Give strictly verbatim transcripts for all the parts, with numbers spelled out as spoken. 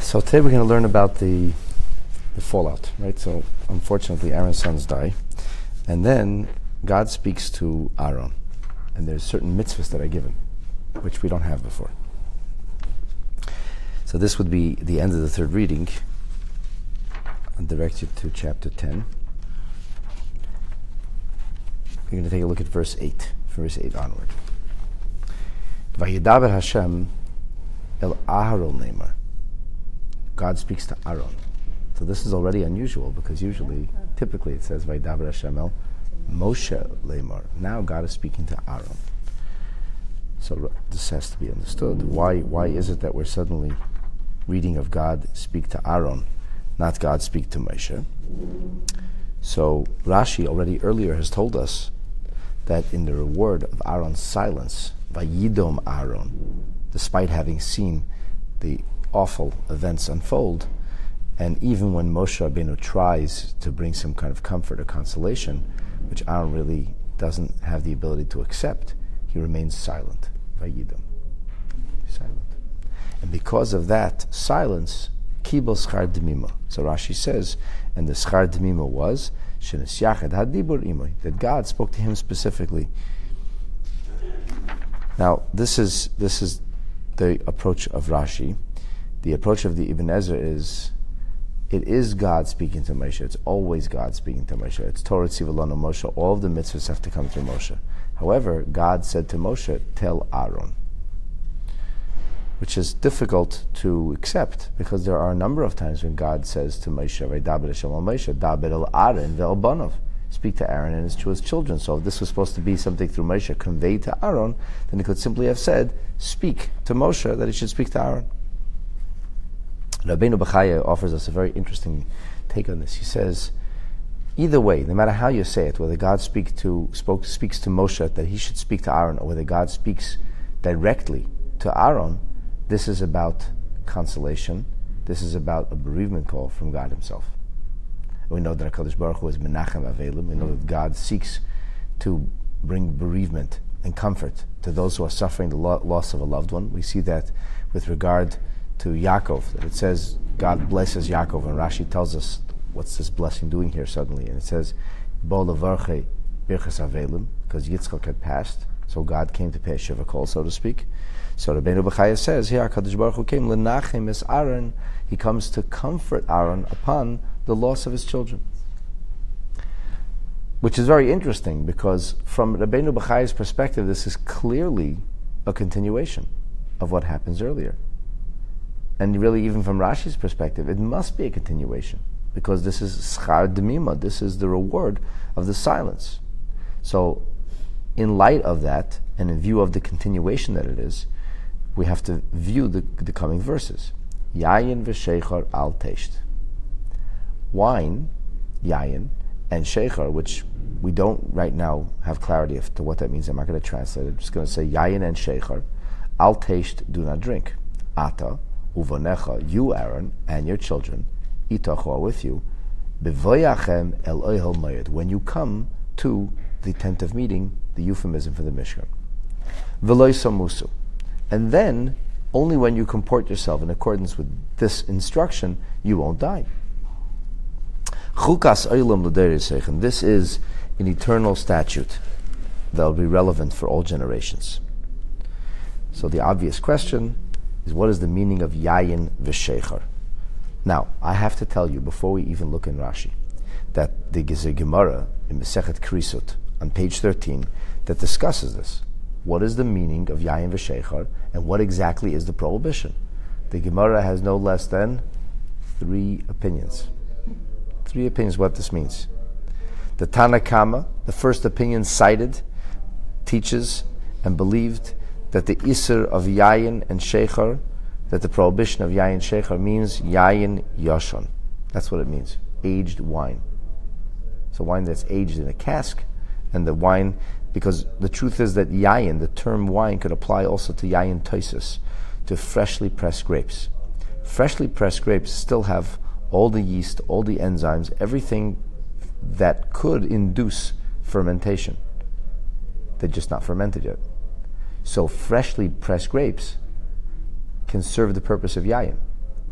So today we're going to learn about the the fallout, right? So unfortunately Aaron's sons die, and then God speaks to Aaron, and there's certain mitzvahs that are given, which we don't have before. So this would be the end of the third reading. I'll direct you to chapter ten. We're going to take a look at verse eight, from verse eight onward. Vayidaber Hashem el Aharon Neymar. God speaks to Aaron. So this is already unusual because usually, typically it says Vayidaber Hashem el Moshe Neymar. Now God is speaking to Aaron. So this has to be understood. Why why is it that we're suddenly reading of God speak to Aaron, not God speak to Moshe? So Rashi already earlier has told us that in the reward of Aaron's silence, Vayidom Aaron, despite having seen the awful events unfold, and even when Moshe Rabbeinu tries to bring some kind of comfort or consolation, which Aaron really doesn't have the ability to accept, he remains silent. Vayidom. Silent. And because of that silence, Kibel Schar Demima. So Rashi says, and the Schar Demima was, Shenesyachad Hadibur Imoy, that God spoke to him specifically. Now, this is this is the approach of Rashi. The approach of the Ibn Ezra is, it is God speaking to Moshe. It's always God speaking to Moshe. It's Torah Tzivalanu Moshe. All of the mitzvahs have to come through Moshe. However, God said to Moshe, tell Aaron, which is difficult to accept because there are a number of times when God says to Moshe, Vaydaber Hashem el Moshe, Daber el Aaron ve'el banov, speak to Aaron and his, to his children. So if this was supposed to be something through Moshe conveyed to Aaron, then he could simply have said, speak to Moshe that he should speak to Aaron. Rabbeinu Bechaya offers us a very interesting take on this. He says, either way, no matter how you say it, whether God speak to, spoke, speaks to Moshe that he should speak to Aaron, or whether God speaks directly to Aaron, this is about consolation. This is about a bereavement call from God himself. We know that HaKadosh Baruch Hu is Menachem Avelim. We know that God seeks to bring bereavement and comfort to those who are suffering the lo- loss of a loved one. We see that with regard to Yaakov, that it says God blesses Yaakov, and Rashi tells us what's this blessing doing here suddenly, and it says Bo levarche birchas Avelim, because Yitzchak had passed, so God came to pay a shiva call, so to speak. So Rabbeinu Bechaya says here, HaKadosh Baruch Hu came lenachem es Aaron. He comes to comfort Aaron upon the loss of his children, which is very interesting because from Rabbeinu Bechaya's perspective, this is clearly a continuation of what happens earlier. And really, even from Rashi's perspective, it must be a continuation because this is schar demima. This is the reward of the silence. So, in light of that, and in view of the continuation that it is, we have to view the, the coming verses. Yayin v'sheichar al teisht. Wine, yayin, and sheichar, which we don't right now have clarity as to what that means. I'm not going to translate it. I'm just going to say yayin and sheichar. Al teisht, do not drink. Ata, uvanecha, you Aaron, and your children, itach, who are with you, bevoyachem el oihel mayed, when you come to the tent of meeting, the euphemism for the Mishkan. V'loy samusu. And then, only when you comport yourself in accordance with this instruction, you won't die. Chukas oilam l'deir. This is an eternal statute that will be relevant for all generations. So the obvious question is, what is the meaning of yayin v'sheichar? Now, I have to tell you, before we even look in Rashi, that the Gemara in Masechet Krisut, on page thirteen, that discusses this. What is the meaning of yayin v'sheichar, and what exactly is the prohibition? The Gemara has no less than three opinions. Three opinions what this means. The Tana Kama, the first opinion cited, teaches and believed that the Isser of yayin and sheichar, that the prohibition of yayin sheichar means yayin yashon. That's what it means, aged wine. So wine that's aged in a cask, and the wine, because the truth is that yayin, the term wine, could apply also to yayin toisus, to freshly pressed grapes. Freshly pressed grapes still have all the yeast, all the enzymes, everything that could induce fermentation. They're just not fermented yet. So freshly pressed grapes can serve the purpose of yayin.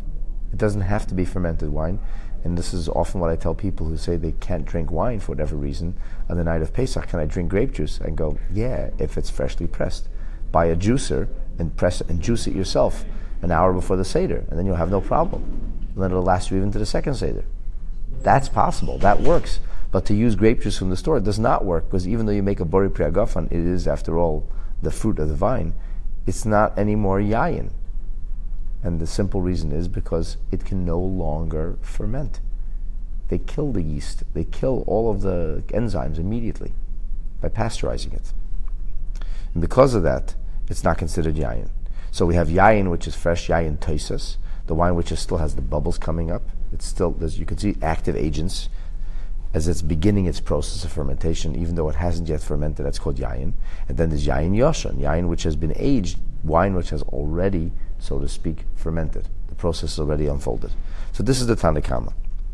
It doesn't have to be fermented wine. And this is often what I tell people who say they can't drink wine for whatever reason on the night of Pesach. Can I drink grape juice? I go, yeah, if it's freshly pressed. Buy a juicer and press it and juice it yourself an hour before the Seder, and then you'll have no problem. And then it'll last you even to the second Seder. That's possible. That works. But to use grape juice from the store, it does not work, because even though you make a bori pri hagafan, it is, after all, the fruit of the vine. It's not anymore yayin. And the simple reason is because it can no longer ferment. They kill the yeast. They kill all of the enzymes immediately by pasteurizing it. And because of that, it's not considered yayin. So we have yayin, which is fresh yayin toisas, the wine which is still has the bubbles coming up. It's still, as you can see, active agents as it's beginning its process of fermentation, even though it hasn't yet fermented. That's called yayin. And then there's yayin yoshan, yayin which has been aged, wine which has already, so to speak, fermented. The process is already unfolded. So this is the Tanna Kama.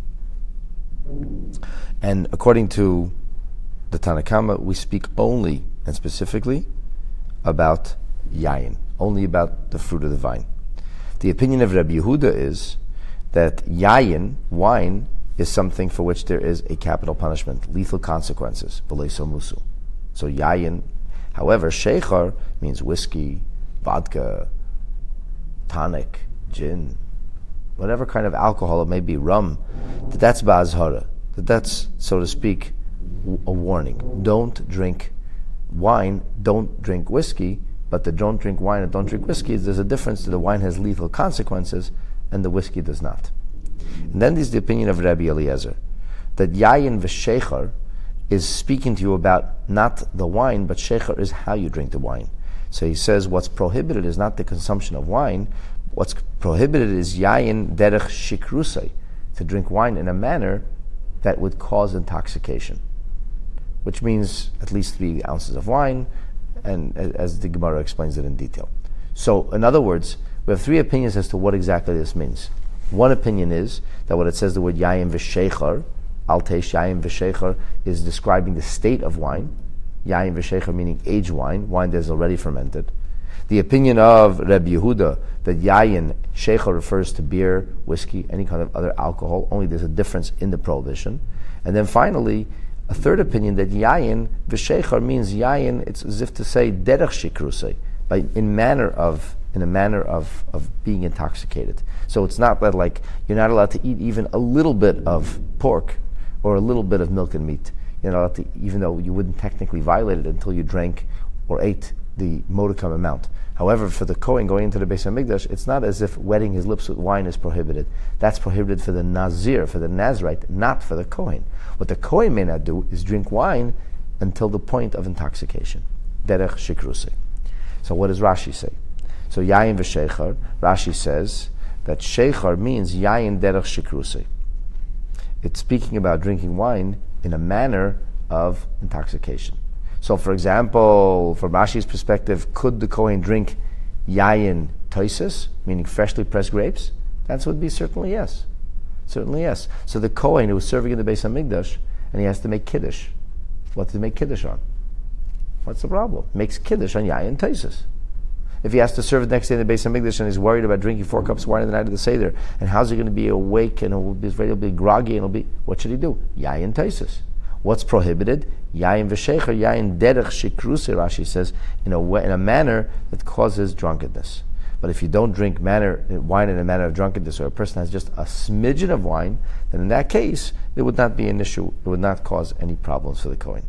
And according to the Tanna Kama, we speak only and specifically about yayin, only about the fruit of the vine. The opinion of Rabbi Yehuda is that yayin, wine, is something for which there is a capital punishment, lethal consequences, v'leiso musu. So yayin, however, sheikhar means whiskey, vodka, tonic, gin, whatever kind of alcohol it may be, rum, that that's ba'azhara, that that's, so to speak, a warning. Don't drink wine, don't drink whiskey, but the don't drink wine and don't drink whiskey, there's a difference. The wine has lethal consequences and the whiskey does not. And then there's the opinion of Rabbi Eliezer, that yayin v'sheikhar is speaking to you about not the wine, but sheikhar is how you drink the wine. So he says what's prohibited is not the consumption of wine. What's prohibited is yayin derech shikrusay, to drink wine in a manner that would cause intoxication, which means at least three ounces of wine, and as the Gemara explains it in detail. So, in other words, we have three opinions as to what exactly this means. One opinion is that when it says the word yayin v'sheikhar, al teish yayin v'sheikhar, is describing the state of wine. Yayin v'sheikhar meaning aged wine, wine that is already fermented. The opinion of Rabbi Yehuda that yayin, sheikhar, refers to beer, whiskey, any kind of other alcohol, only there's a difference in the prohibition. And then finally, a third opinion that yayin v'sheikhar means yayin, it's as if to say derech shikrusei, by in manner of in a manner of, of being intoxicated. So it's not that like you're not allowed to eat even a little bit of pork or a little bit of milk and meat. You're not allowed to, even though you wouldn't technically violate it until you drank or ate the modicum amount. However, for the Kohen going into the Beis HaMikdash, it's not as if wetting his lips with wine is prohibited. That's prohibited for the Nazir, for the Nazirite, not for the Kohen. What the Kohen may not do is drink wine until the point of intoxication. Derech shikrusei. So what does Rashi say? So yayin v'sheikhar, Rashi says that sheikhar means yayin derech shikrusei. It's speaking about drinking wine in a manner of intoxication. So, for example, from Rashi's perspective, could the Kohen drink yayin toises, meaning freshly pressed grapes? That would be certainly yes. Certainly yes. So the Kohen who was serving in the Beis HaMikdash, and he has to make kiddush. What does he make kiddush on? What's the problem? Makes kiddush on yayin toises. If he has to serve the next day in the Beis HaMikdash and he's worried about drinking four cups of wine on the night of the Seder, and how's he going to be awake and he'll be, he'll be groggy and he'll be, what should he do? Yayin toises. What's prohibited? Yayin v'sheikhar, yayin derech shikrusei, Rashi says, in a way, in a manner that causes drunkenness. But if you don't drink manner, wine in a manner of drunkenness, or a person has just a smidgen of wine, then in that case, it would not be an issue. It would not cause any problems for the Kohen.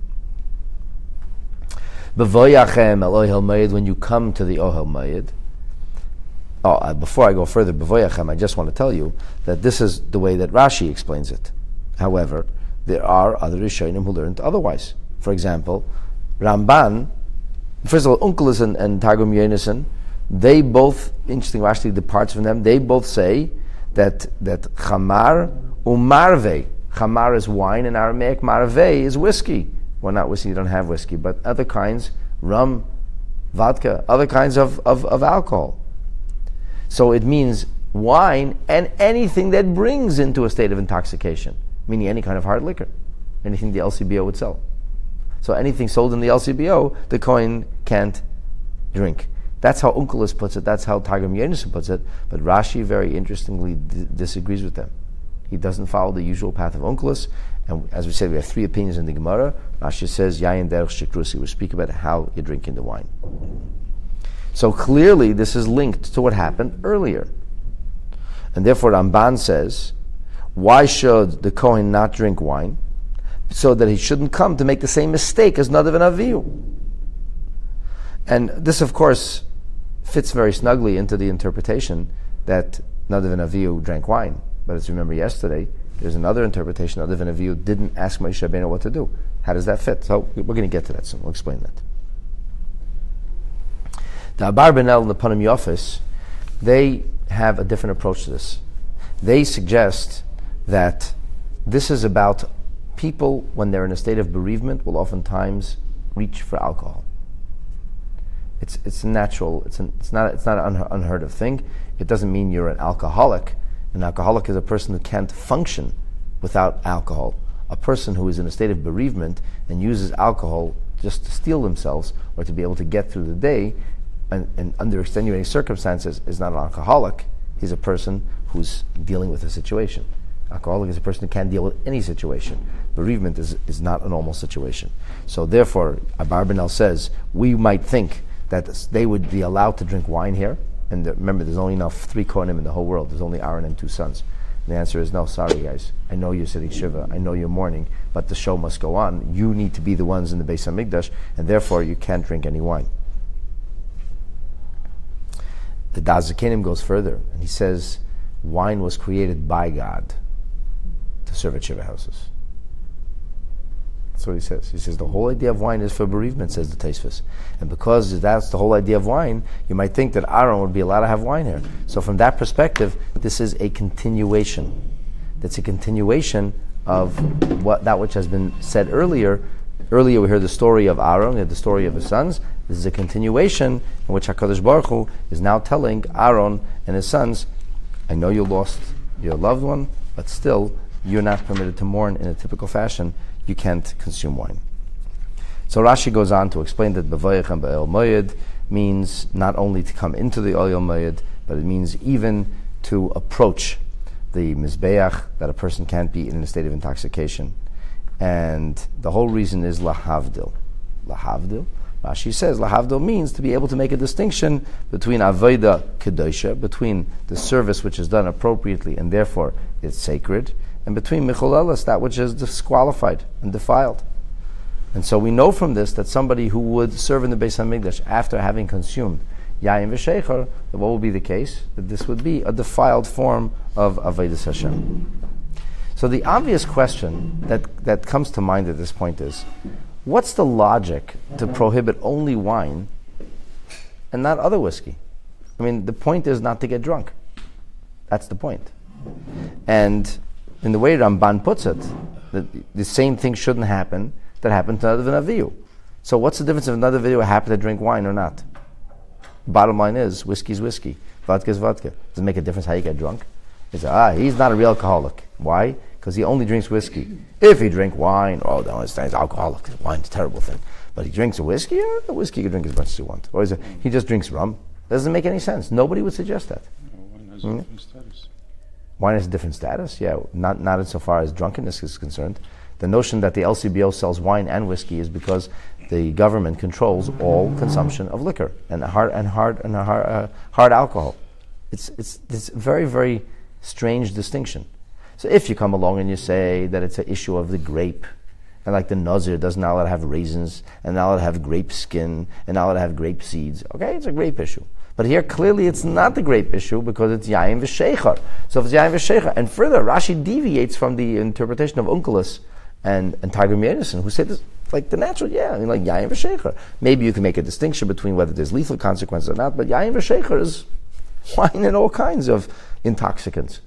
B'voyachem el ohel moed, when you come to the ohel moed. Oh, uh, before I go further, b'voyachem, I just want to tell you that this is the way that Rashi explains it. However, there are other Rishonim who learned otherwise. For example, Ramban, first of all, Onkelos and, and Targum Yonason, they both, interesting, Rashi departs from them, they both say that that chamar umarve, chamar is wine, and Aramaic marve is whiskey. Well, not whiskey, you don't have whiskey, but other kinds, rum, vodka, other kinds of, of, of alcohol. So it means wine and anything that brings into a state of intoxication, meaning any kind of hard liquor, anything the L C B O would sell. So anything sold in the L C B O, the Kohen can't drink. That's how Onkelos puts it. That's how Targum Yonason puts it. But Rashi, very interestingly, d- disagrees with them. He doesn't follow the usual path of Onkelos. And as we said, we have three opinions in the Gemara. Rashi says, Yayin derech shikrusi. We speak about how you're drinking the wine. So clearly, this is linked to what happened earlier. And therefore, Ramban says, why should the Kohen not drink wine? So that he shouldn't come to make the same mistake as Nadav and Avihu. And this, of course, fits very snugly into the interpretation that Nadav and Avihu drank wine. But as you remember yesterday, there's another interpretation. Nadav and Avihu didn't ask Moshe Rabbeinu what to do. How does that fit? So we're going to get to that soon. We'll explain that. The Abarbanel and the Panim Yofis, they have a different approach to this. They suggest that this is about people, when they're in a state of bereavement, will oftentimes reach for alcohol. It's it's natural. It's an, it's not it's not an unheard of thing. It doesn't mean you're an alcoholic. An alcoholic is a person who can't function without alcohol. A person who is in a state of bereavement and uses alcohol just to steel themselves or to be able to get through the day, and, and under extenuating circumstances, is not an alcoholic. He's a person who's dealing with a situation. Alcoholic is a person who can't deal with any situation. Bereavement is, is not a normal situation. So therefore, Abarbanel says, we might think that they would be allowed to drink wine here. And the, remember, there's only enough three Kohanim in the whole world. There's only Aaron and two sons. And the answer is no, sorry guys. I know you're sitting Shiva. I know you're mourning, but the show must go on. You need to be the ones in the Beis HaMikdash, and therefore you can't drink any wine. The Daz Zakenim goes further, and he says, wine was created by God to serve at Shiva houses. That's what he says. He says the whole idea of wine is for bereavement, says the Tosfos. And because that's the whole idea of wine, you might think that Aaron would be allowed to have wine here. So from that perspective, this is a continuation. That's a continuation of what that which has been said earlier. Earlier we heard the story of Aaron, we had the story of his sons. This is a continuation in which HaKadosh Baruch Hu is now telling Aaron and his sons, I know you lost your loved one, but still, you're not permitted to mourn in a typical fashion. You can't consume wine. So Rashi goes on to explain that B'vayich and B'el Moed means not only to come into the Oyel Moed, but it means even to approach the Mizbeach, that a person can't be in a state of intoxication. And the whole reason is Lahavdil. Lahavdil? Rashi says Lahavdil means to be able to make a distinction between Avodah Kedosha, between the service which is done appropriately and therefore it's sacred, and between Micholelis, that which is disqualified and defiled. And so we know from this that somebody who would serve in the Beis HaMikdash after having consumed Yayin V'Sheicher, that what would be the case? That this would be a defiled form of Avodas Hashem. So the obvious question that, that comes to mind at this point is, what's the logic to prohibit only wine and not other whiskey? I mean, the point is not to get drunk. That's the point. And in the way Ramban puts it, the, the same thing shouldn't happen that happened to Nadav and Avihu. So what's the difference if Nadav and Avihu happen to drink wine or not? Bottom line is, whiskey's whiskey, vodka's vodka. Does it make a difference how you get drunk? It's, ah, he's not a real alcoholic. Why? Because he only drinks whiskey. If he drink wine, oh, don't understand, he's alcoholic. Wine's a terrible thing. But he drinks a whiskey, yeah, the whiskey he can drink as much as he wants. Or is it, he just drinks rum. Doesn't make any sense. Nobody would suggest that. No, wine has mm-hmm. a different status. Wine has a different status, yeah, not not insofar as drunkenness is concerned. The notion that the L C B O sells wine and whiskey is because the government controls all consumption of liquor and hard and hard and hard, uh, hard alcohol. It's it's it's a very very strange distinction. So if you come along and you say that it's an issue of the grape, and like the Nazir does not allowed to have raisins, and not allowed to have grape skin, and not allowed to have grape seeds, okay, it's a grape issue. But here, clearly, it's not the grape issue because it's Yayin V'Sheicher. So if it's Yayin V'Sheicher, and further, Rashi deviates from the interpretation of Onkelos and, and Targum Yonason, who said this, like the natural, yeah, I mean, like Yayin V'Sheicher. Maybe you can make a distinction between whether there's lethal consequences or not, but Yayin V'Sheicher is wine and all kinds of intoxicants.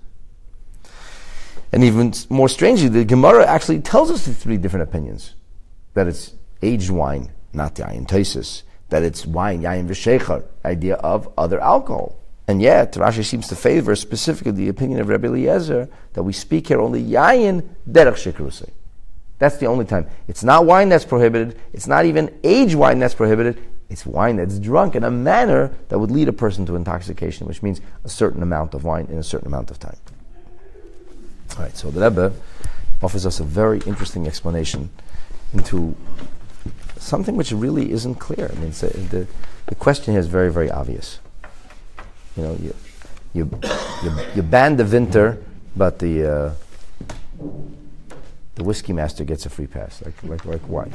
And even more strangely, the Gemara actually tells us the three different opinions. That it's aged wine, not Yayin Tosfos. That it's wine, Yayin V'Sheicher, idea of other alcohol. And yet, Rashi seems to favor specifically the opinion of Rabbi Eliezer that we speak here only Yayin Derech Shikrusei. That's the only time. It's not wine that's prohibited. It's not even aged wine that's prohibited. It's wine that's drunk in a manner that would lead a person to intoxication, which means a certain amount of wine in a certain amount of time. All right, so the Rebbe offers us a very interesting explanation into something which really isn't clear. I mean, it's a, the, the question here is very, very obvious. You know, you you you, you ban the winter, but the uh, the whiskey master gets a free pass. Like, like, like why?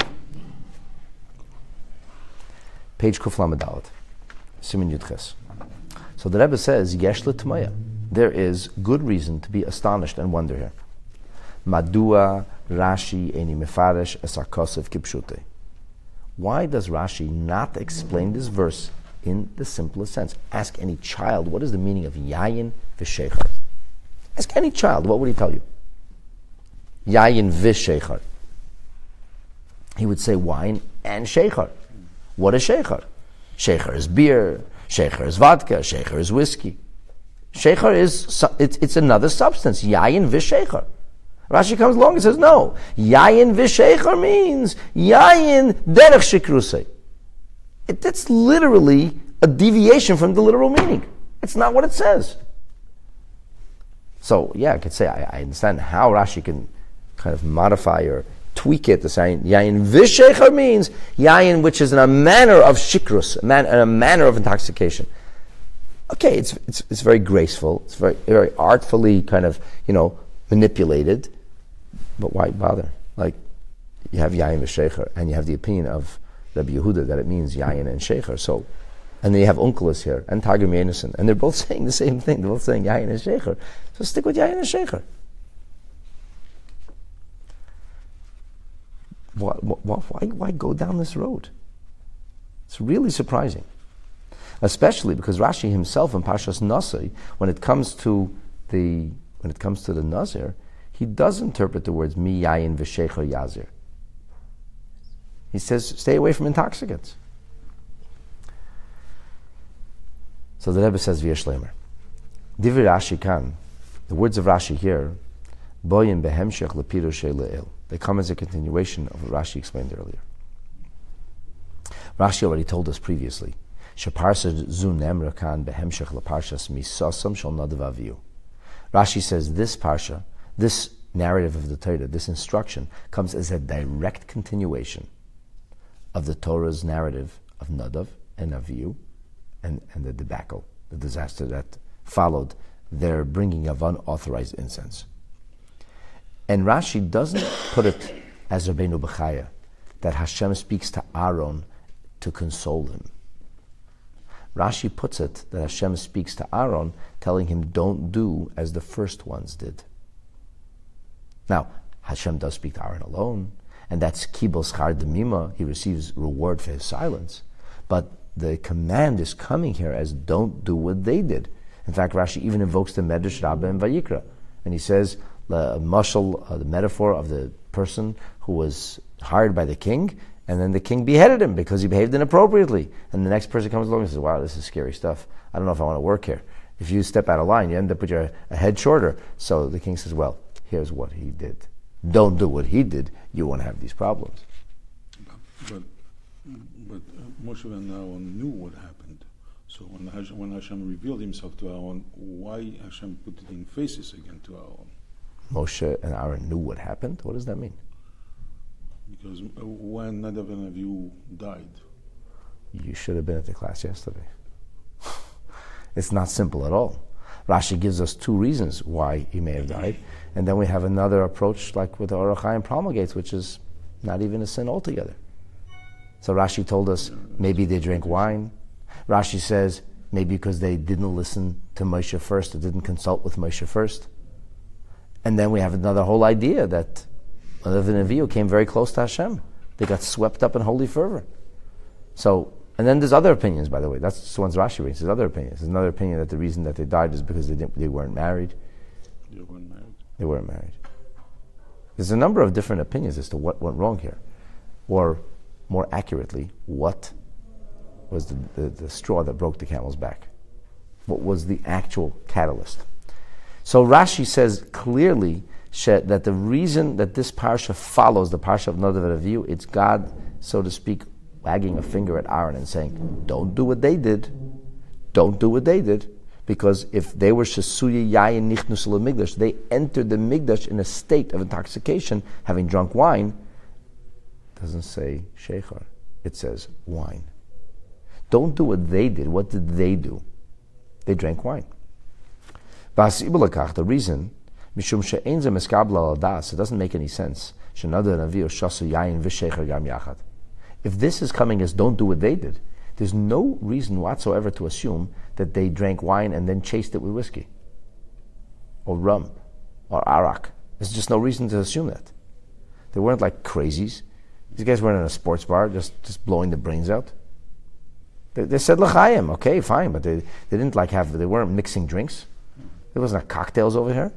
Page Kuf Lamed Dalet, Siman Yud Ches. So the Rebbe says, Yesh l'tmaya. There is good reason to be astonished and wonder here. Madua Rashi eni mefaresh es hakosev kipshute. Why does Rashi not explain this verse in the simplest sense? Ask any child, what is the meaning of yayin v'sheichar? Ask any child, what would he tell you? Yayin v'sheichar. He would say wine and sheichar. What is sheichar? Sheichar is beer, sheichar is vodka, sheichar is whiskey. Sheichar is, it's, it's another substance, yayin v'sheichar. Rashi comes along and says, no, yayin v'sheichar means yayin derech shikrusei. It, that's literally a deviation from the literal meaning. It's not what it says. So, yeah, I could say, I, I understand how Rashi can kind of modify or tweak it to say yayin v'sheichar means yayin which is in a manner of shikrus, a, man, a manner of intoxication. Okay, it's, it's it's very graceful, it's very very artfully kind of, you know, manipulated, but why bother? Like, you have yayin v'sheichar, and you have the opinion of Rabbi Yehuda that it means yayin and sheichar. So, and then you have Unkelos here and Targum Yonasan, and they're both saying the same thing. They're both saying yayin and sheichar. So stick with yayin and sheichar. Why, why, why go down this road? It's really surprising. Especially because Rashi himself in Parshas Nasai, when it comes to the when it comes to the Nazir, he does interpret the words mi yayin v'sheichar yazir. He says, stay away from intoxicants. So the Rebbe says v'yesh lemer. Divrei Rashi kan, the words of Rashi here, boyin behemshech lepirushei le'el. They come as a continuation of what Rashi explained earlier. Rashi already told us previously. Rashi says this parsha, this narrative of the Torah, this instruction, comes as a direct continuation of the Torah's narrative of Nadav and Avihu and, and the debacle, the disaster that followed their bringing of unauthorized incense. And Rashi doesn't put it as Rabbeinu Bechaya, that Hashem speaks to Aaron to console him. Rashi puts it that Hashem speaks to Aaron, telling him, don't do as the first ones did. Now, Hashem does speak to Aaron alone, and that's Kibul Schar Demima, he receives reward for his silence. But the command is coming here as don't do what they did. In fact, Rashi even invokes the Medrash Rabbah and Vayikra, and he says, the mashal, uh, the metaphor of the person who was hired by the king, and then the king beheaded him because he behaved inappropriately. And the next person comes along and says, wow, this is scary stuff. I don't know if I want to work here. If you step out of line, you end up with your a head shorter. So the king says, well, here's what he did. Don't do what he did. You won't have these problems. But, but uh, Moshe and Aaron knew what happened. So when Hashem, when Hashem revealed himself to Aaron, why Hashem put it in faces again to Aaron? Moshe and Aaron knew what happened? What does that mean? Because when Nadav and Avihu died, you should have been at the class yesterday. It's not simple at all. Rashi gives us two reasons why he may have died, and then we have another approach like what the Orach Chaim promulgates, which is not even a sin altogether. So Rashi told us maybe they drank wine. Rashi says maybe because they didn't listen to Moshe first, or didn't consult with Moshe first. And then we have another whole idea that Nadav and Avihu came very close to Hashem. They got swept up in holy fervor. So, and then there's other opinions, by the way. That's the ones Rashi reads. There's other opinions. There's another opinion that the reason that they died is because they didn't, they weren't married. they weren't married. They weren't married. There's a number of different opinions as to what went wrong here. Or, more accurately, what was the, the, the straw that broke the camel's back? What was the actual catalyst? So Rashi says clearly that the reason that this parsha follows the parsha of Nadav and Avihu, it's God, so to speak, wagging a finger at Aaron and saying, don't do what they did. Don't do what they did. Because if they were Shesuya Yayin Nichnus Migdash, they entered the Migdash in a state of intoxication, having drunk wine. It doesn't say Sheikhar. It says wine. Don't do what they did. What did they do? They drank wine. The reason, it doesn't make any sense. If this is coming as don't do what they did, there's no reason whatsoever to assume that they drank wine and then chased it with whiskey or rum or arak. There's just no reason to assume that. They weren't like crazies. These guys weren't in a sports bar just, just blowing the brains out. They, they said l'chaim, okay, fine, but they, they didn't like have, they weren't mixing drinks. There wasn't cocktails over here.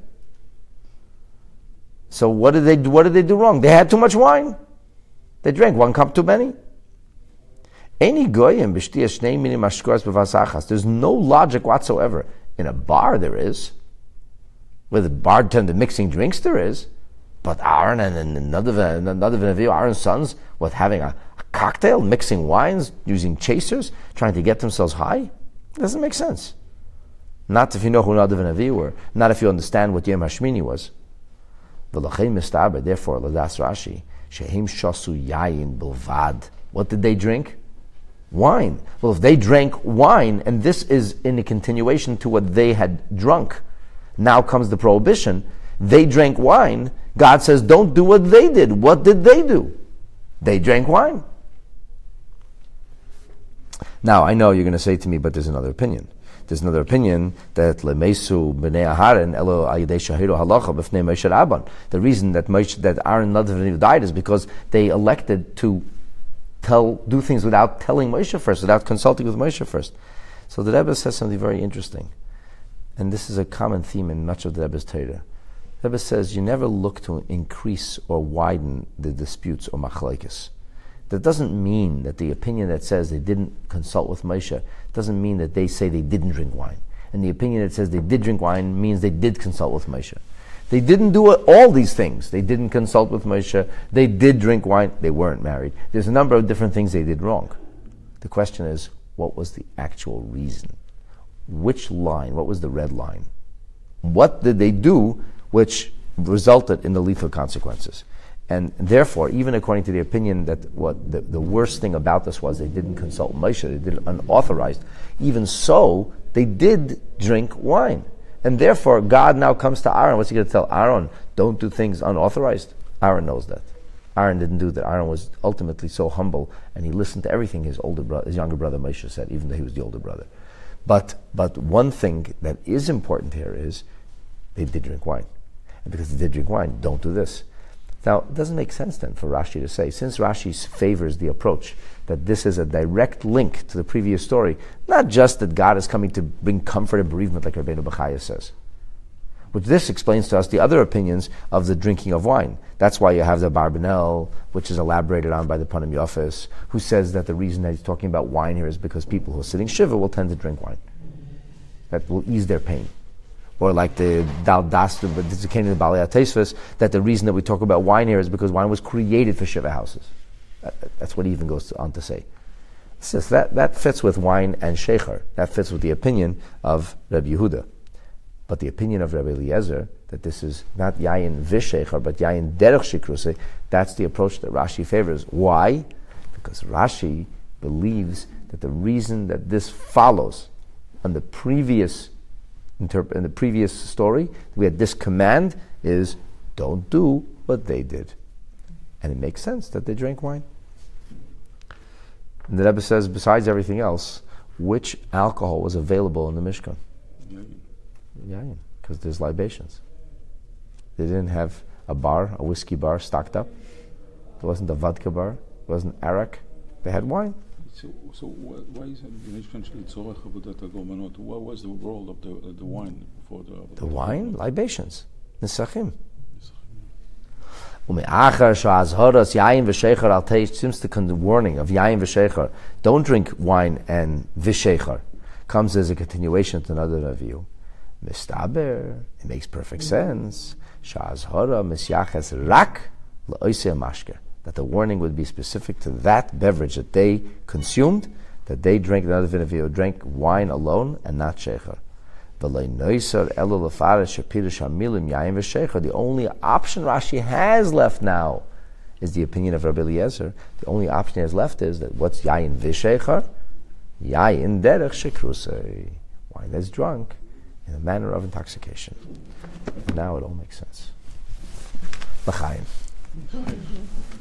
So what did they do? What did they do wrong? They had too much wine. They drank one cup too many. There's no logic whatsoever. In a bar there is. With a bartender mixing drinks there is. But Aaron and another another Aaron's sons, with having a, a cocktail, mixing wines, using chasers, trying to get themselves high? It doesn't make sense. Not if you know who Nadav and Avi were. Not if you understand what Yom HaShmini was. Therefore, Ladas Rashi, Shehim Shasu Yayin Bilvad. What did they drink? Wine. Well, if they drank wine, and this is in a continuation to what they had drunk, now comes the prohibition. They drank wine. God says, don't do what they did. What did they do? They drank wine. Now, I know you're going to say to me, but there's another opinion. There's another opinion that lemesu b'nei Aharon elo ayidei shahiru halacha b'fnei Moshe Rabban. The reason that Moshe, that Aaron and Nadav died is because they elected to tell do things without telling Moshe first, without consulting with Moshe first. So the Rebbe says something very interesting, and this is a common theme in much of the Rebbe's Torah. The Rebbe says you never look to increase or widen the disputes or machlokes. That doesn't mean that the opinion that says they didn't consult with Moshe doesn't mean that they say they didn't drink wine. And the opinion that says they did drink wine means they did consult with Moshe. They didn't do all these things. They didn't consult with Moshe. They did drink wine. They weren't married. There's a number of different things they did wrong. The question is, what was the actual reason? Which line? What was the red line? What did they do which resulted in the lethal consequences? And therefore, even according to the opinion that what the, the worst thing about this was they didn't consult Moshe, they did it unauthorized, even so, they did drink wine. And therefore, God now comes to Aaron. What's he going to tell Aaron? Don't do things unauthorized? Aaron knows that. Aaron didn't do that. Aaron was ultimately so humble, and he listened to everything his older brother, his younger brother Moshe said, even though he was the older brother. But but one thing that is important here is they did drink wine. And because they did drink wine, don't do this. Now, it doesn't make sense then for Rashi to say, since Rashi favors the approach that this is a direct link to the previous story, not just that God is coming to bring comfort and bereavement like Rabbeinu Bechaya says, which this explains to us the other opinions of the drinking of wine. That's why you have the Barbanel, which is elaborated on by the Panim Yafes, who says that the reason that he's talking about wine here is because people who are sitting Shiva will tend to drink wine. That will ease their pain. Or like the Dal Das, but this is the Balei HaTosfos, that the reason that we talk about wine here is because wine was created for Shiva houses. That, that's what he even goes on to say. So that, that fits with wine and Sheikhar. That fits with the opinion of Rabbi Yehuda. But the opinion of Rabbi Eliezer, that this is not Yayin V'Sheikhar, but Yayin Derech Shikruse, that's the approach that Rashi favors. Why? Because Rashi believes that the reason that this follows on the previous Interp- in the previous story, we had this command is don't do what they did. And it makes sense that they drank wine. And the Rebbe says, besides everything else, which alcohol was available in the Mishkan? Yayin. Because there's libations. They didn't have a bar, a whiskey bar stocked up. There wasn't a vodka bar. There wasn't arak. They had wine. So, so why is it what was the role of the, uh, the wine before the... The wine? Libations. Nisachim. Since the warning of Yayin V'Sheichar, don't drink wine and V'Sheichar, comes as a continuation to another review. Mistaber, it makes perfect sense. Sha'azhara misyaches rak la'oiseh mashke. that the warning would be specific to that beverage that they consumed, that they drank another vinavio, drank wine alone and not shecher. The only option Rashi has left now is the opinion of Rabbi Eliezer. The only option he has left is that what's yayin v'shecher? Yayin derech shekrusei. Wine that's drunk in a manner of intoxication. Now it all makes sense. L'chaim.